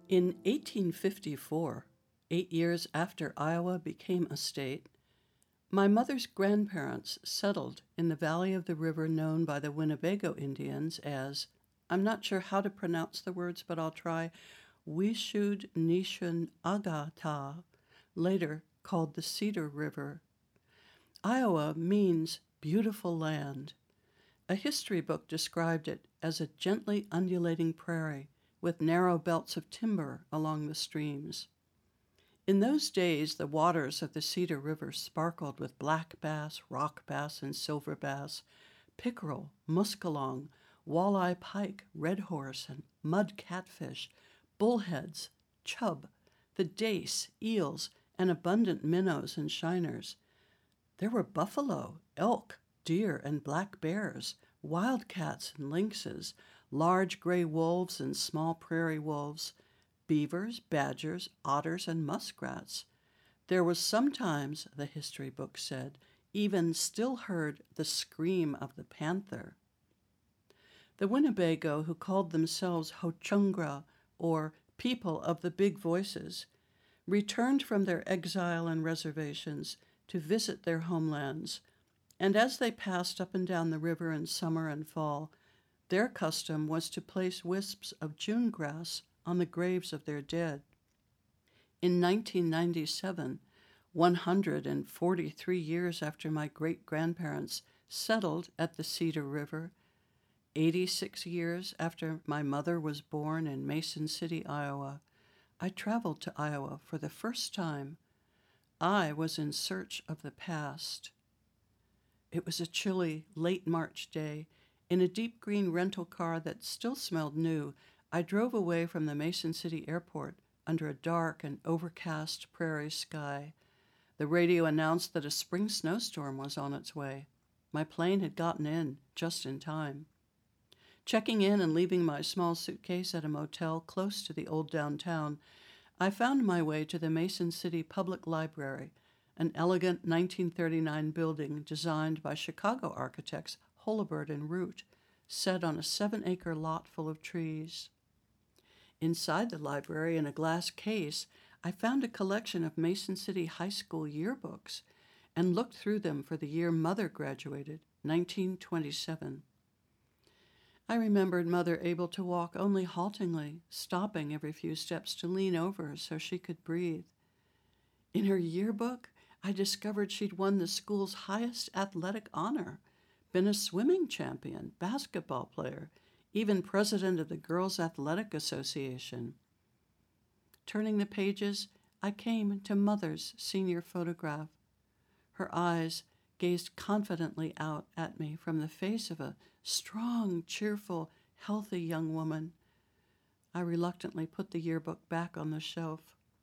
In 1854, 8 years after Iowa became a state, my mother's grandparents settled in the valley of the river known by the Winnebago Indians as, I'm not sure how to pronounce the words, but I'll try, Wishud Nishan Agata, later called the Cedar River. Iowa means beautiful land. A history book described it as a gently undulating prairie with narrow belts of timber along the streams. In those days, the waters of the Cedar River sparkled with black bass, rock bass, and silver bass, pickerel, muskellong, walleye pike, red horse, and mud catfish, bullheads, chub, the dace, eels, and abundant minnows and shiners. There were buffalo, elk, deer, and black bears, wildcats and lynxes, large gray wolves and small prairie wolves, beavers, badgers, otters, and muskrats. There was sometimes, the history book said, even still heard the scream of the panther. The Winnebago, who called themselves Ho-Chungra, or People of the Big Voices, returned from their exile and reservations to visit their homelands, and as they passed up and down the river in summer and fall, their custom was to place wisps of June grass on the graves of their dead. In 1997, 143 years after my great-grandparents settled at the Cedar River, 86 years after my mother was born in Mason City, Iowa, I traveled to Iowa for the first time. I was in search of the past. It was a chilly, late March day. In a deep green rental car that still smelled new, I drove away from the Mason City airport under a dark and overcast prairie sky. The radio announced that a spring snowstorm was on its way. My plane had gotten in just in time. Checking in and leaving my small suitcase at a motel close to the old downtown, I found my way to the Mason City Public Library, an elegant 1939 building designed by Chicago architects Holabird and Root, set on a 7-acre lot full of trees. Inside the library, in a glass case, I found a collection of Mason City High School yearbooks and looked through them for the year Mother graduated, 1927. I remembered Mother able to walk only haltingly, stopping every few steps to lean over so she could breathe. In her yearbook, I discovered she'd won the school's highest athletic honor, been a swimming champion, basketball player, even president of the Girls Athletic Association. Turning the pages, I came to Mother's senior photograph. Her eyes gazed confidently out at me from the face of a strong, cheerful, healthy young woman. I reluctantly put the yearbook back on the shelf.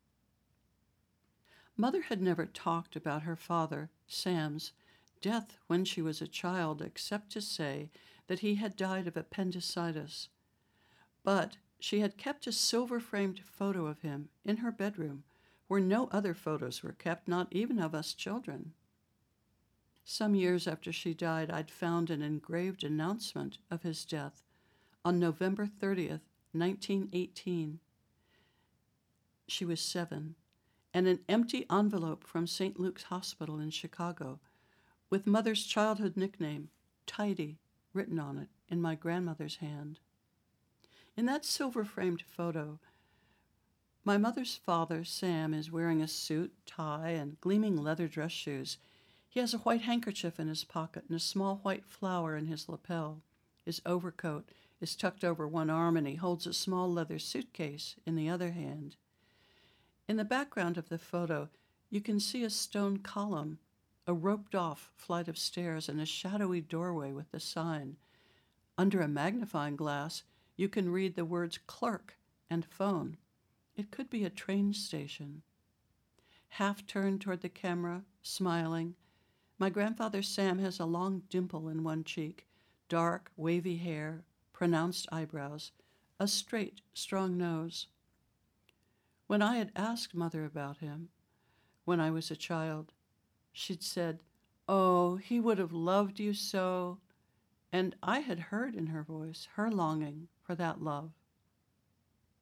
Mother had never talked about her father, Sam's, death when she was a child, except to say that he had died of appendicitis. But she had kept a silver-framed photo of him in her bedroom, where no other photos were kept, not even of us children. Some years after she died, I'd found an engraved announcement of his death on November 30th, 1918. She was 7, and an empty envelope from St. Luke's Hospital in Chicago, with Mother's childhood nickname, Tidy, written on it in my grandmother's hand. In that silver-framed photo, my mother's father, Sam, is wearing a suit, tie, and gleaming leather dress shoes. He has a white handkerchief in his pocket and a small white flower in his lapel. His overcoat is tucked over one arm, and he holds a small leather suitcase in the other hand. In the background of the photo, you can see a stone column, a roped-off flight of stairs, and a shadowy doorway with the sign. Under a magnifying glass, you can read the words clerk and phone. It could be a train station. Half turned toward the camera, smiling, my grandfather Sam has a long dimple in one cheek, dark, wavy hair, pronounced eyebrows, a straight, strong nose. When I had asked Mother about him, when I was a child, she'd said, "Oh, he would have loved you so." And I had heard in her voice her longing for that love.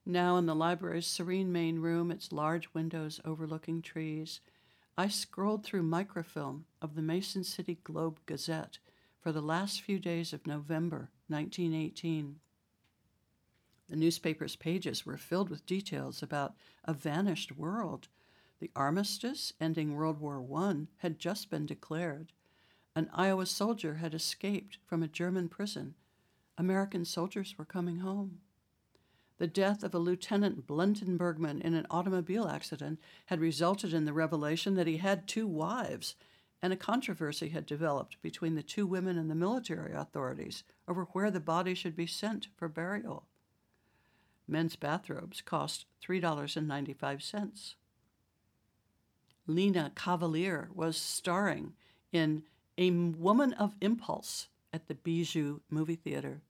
Now in the library's serene main room, its large windows overlooking trees, I scrolled through microfilm of the Mason City Globe Gazette for the last few days of November 1918. The newspaper's pages were filled with details about a vanished world. The armistice ending World War I had just been declared. An Iowa soldier had escaped from a German prison. American soldiers were coming home. The death of a Lieutenant Blenton Bergman in an automobile accident had resulted in the revelation that he had 2 wives, and a controversy had developed between the 2 women and the military authorities over where the body should be sent for burial. Men's bathrobes cost $3.95. Lena Cavalier was starring in A Woman of Impulse at the Bijou movie theater.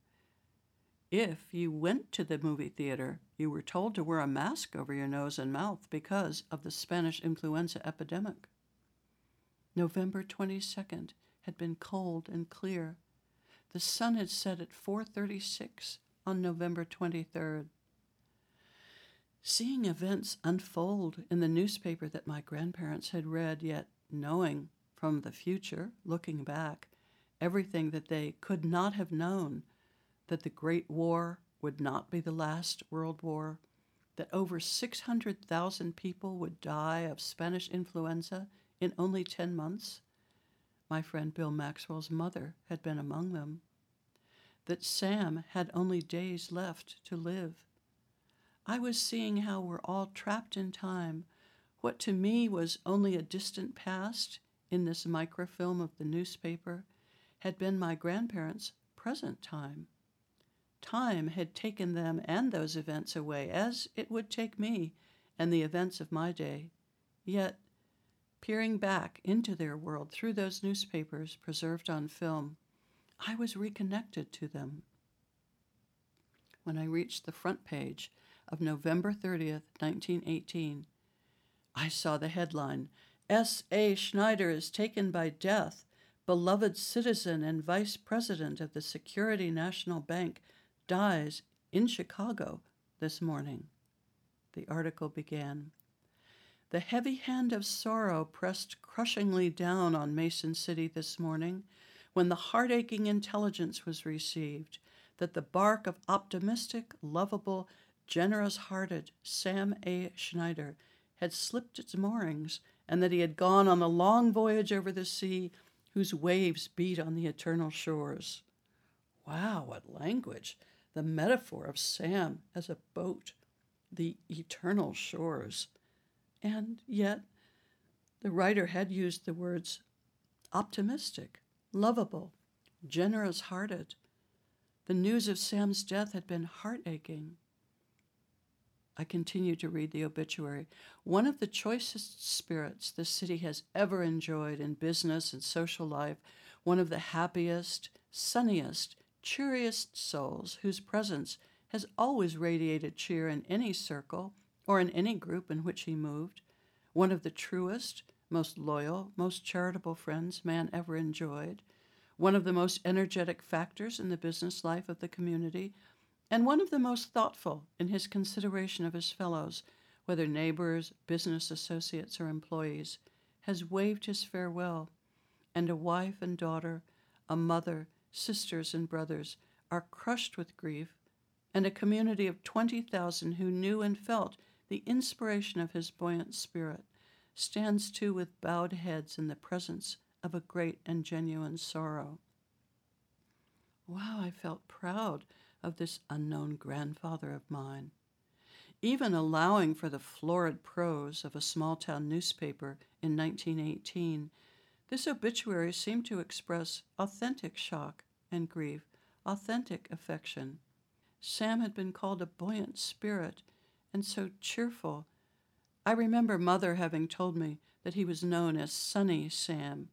If you went to the movie theater, you were told to wear a mask over your nose and mouth because of the Spanish influenza epidemic. November 22nd had been cold and clear. The sun had set at 4:36 on November 23rd. Seeing events unfold in the newspaper that my grandparents had read, yet knowing from the future, looking back, everything that they could not have known, that the Great War would not be the last World War, that over 600,000 people would die of Spanish influenza in only 10 months. My friend Bill Maxwell's mother had been among them. That Sam had only days left to live. I was seeing how we're all trapped in time. What to me was only a distant past in this microfilm of the newspaper had been my grandparents' present time. Time had taken them and those events away, as it would take me and the events of my day. Yet, peering back into their world through those newspapers preserved on film, I was reconnected to them. When I reached the front page of November 30th, 1918, I saw the headline, S.A. Schneider is taken by death, beloved citizen and vice president of the Security National Bank, dies in Chicago this morning. The article began, the heavy hand of sorrow pressed crushingly down on Mason City this morning when the heart-aching intelligence was received that the bark of optimistic, lovable, generous-hearted Sam A. Schneider had slipped its moorings and that he had gone on the long voyage over the sea whose waves beat on the eternal shores. Wow, what language! The metaphor of Sam as a boat, the eternal shores. And yet, the writer had used the words optimistic, lovable, generous-hearted. The news of Sam's death had been heart-aching. I continued to read the obituary. One of the choicest spirits the city has ever enjoyed in business and social life, one of the happiest, sunniest, cheeriest souls whose presence has always radiated cheer in any circle or in any group in which he moved, one of the truest, most loyal, most charitable friends man ever enjoyed, one of the most energetic factors in the business life of the community, and one of the most thoughtful in his consideration of his fellows, whether neighbors, business associates, or employees, has waved his farewell, and a wife and daughter, a mother, sisters and brothers are crushed with grief, and a community of 20,000 who knew and felt the inspiration of his buoyant spirit stands too with bowed heads in the presence of a great and genuine sorrow. Wow, I felt proud of this unknown grandfather of mine. Even allowing for the florid prose of a small-town newspaper in 1918, this obituary seemed to express authentic shock and grief, authentic affection. Sam had been called a buoyant spirit and so cheerful. I remember Mother having told me that he was known as Sunny Sam.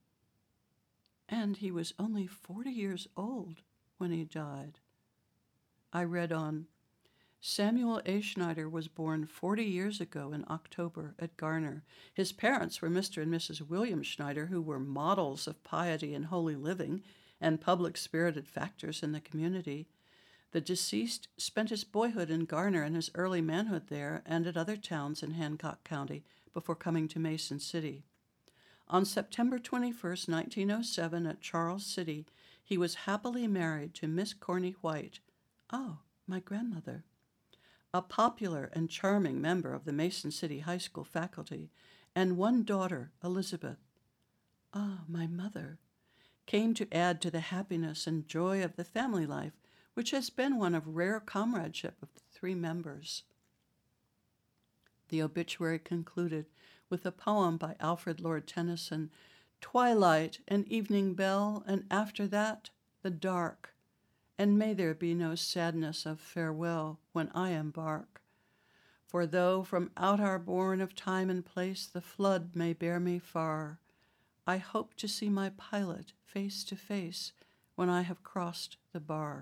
And he was only 40 years old when he died. I read on, Samuel A. Schneider was born 40 years ago in October at Garner. His parents were Mr. and Mrs. William Schneider, who were models of piety and holy living and public-spirited factors in the community. The deceased spent his boyhood in Garner and his early manhood there and at other towns in Hancock County before coming to Mason City. On September 21st, 1907, at Charles City, he was happily married to Miss Corny White, my grandmother, a popular and charming member of the Mason City High School faculty, and one daughter, Elizabeth, my mother, came to add to the happiness and joy of the family life, which has been one of rare comradeship of the three members. The obituary concluded with a poem by Alfred Lord Tennyson, "Twilight and evening bell, and after that, the dark. And may there be no sadness of farewell when I embark. For though from out our bourne of time and place the flood may bear me far, I hope to see my pilot face to face when I have crossed the bar."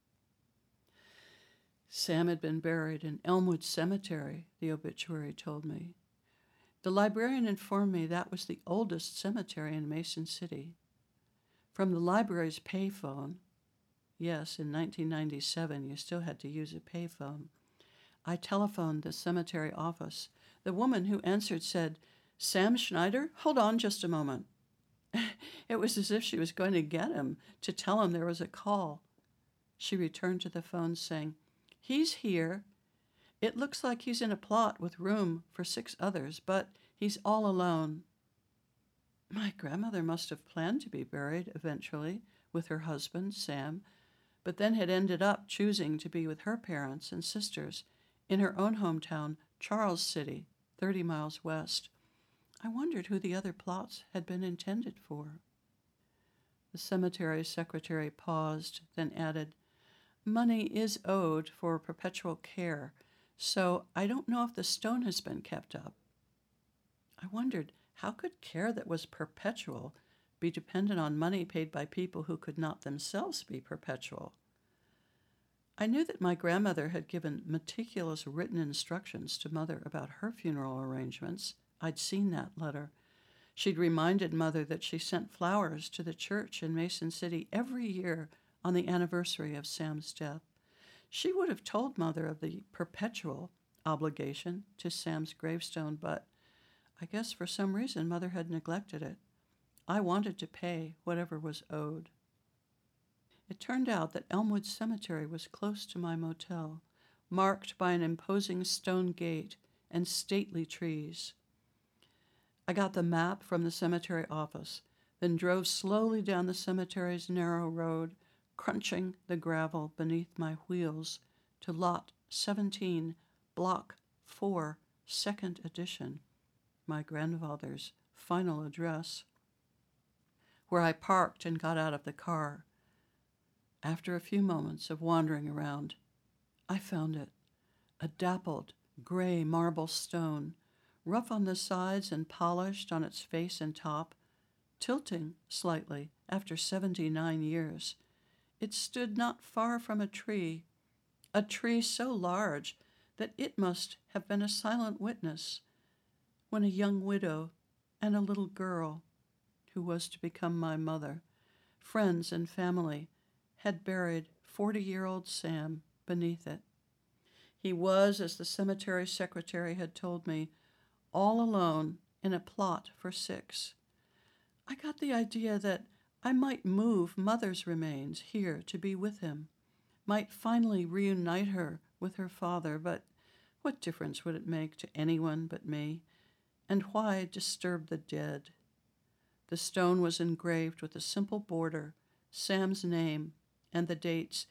Sam had been buried in Elmwood Cemetery, the obituary told me. The librarian informed me that was the oldest cemetery in Mason City. From the library's payphone, yes, in 1997 you still had to use a payphone, I telephoned the cemetery office. The woman who answered said, "Sam Schneider? Hold on just a moment." It was as if she was going to get him to tell him there was a call. She returned to the phone saying, "He's here. It looks like he's in a plot with room for 6 others, but he's all alone." My grandmother must have planned to be buried eventually with her husband, Sam, but then had ended up choosing to be with her parents and sisters in her own hometown, Charles City, 30 miles west. I wondered who the other plots had been intended for. The cemetery secretary paused, then added, "Money is owed for perpetual care, so I don't know if the stone has been kept up." I wondered, how could care that was perpetual be dependent on money paid by people who could not themselves be perpetual? I knew that my grandmother had given meticulous written instructions to Mother about her funeral arrangements. I'd seen that letter. She'd reminded Mother that she sent flowers to the church in Mason City every year on the anniversary of Sam's death. She would have told Mother of the perpetual obligation to Sam's gravestone, but I guess for some reason Mother had neglected it. I wanted to pay whatever was owed. It turned out that Elmwood Cemetery was close to my motel, marked by an imposing stone gate and stately trees. I got the map from the cemetery office, then drove slowly down the cemetery's narrow road, crunching the gravel beneath my wheels, to Lot 17, Block 4, 2nd edition, my grandfather's final address, where I parked and got out of the car. After a few moments of wandering around, I found it, a dappled, gray marble stone, rough on the sides and polished on its face and top, tilting slightly after 79 years. It stood not far from a tree so large that it must have been a silent witness when a young widow and a little girl, who was to become my mother, friends and family, had buried 40-year-old Sam beneath it. He was, as the cemetery secretary had told me, all alone in a plot for 6. I got the idea that I might move Mother's remains here to be with him, might finally reunite her with her father, but what difference would it make to anyone but me? And why disturb the dead? The stone was engraved with a simple border, Sam's name, and the dates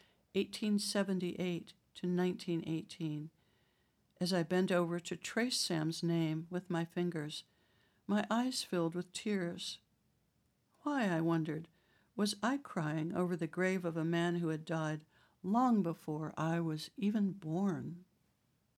1878 to 1918. As I bent over to trace Sam's name with my fingers, my eyes filled with tears. Why, I wondered, was I crying over the grave of a man who had died long before I was even born?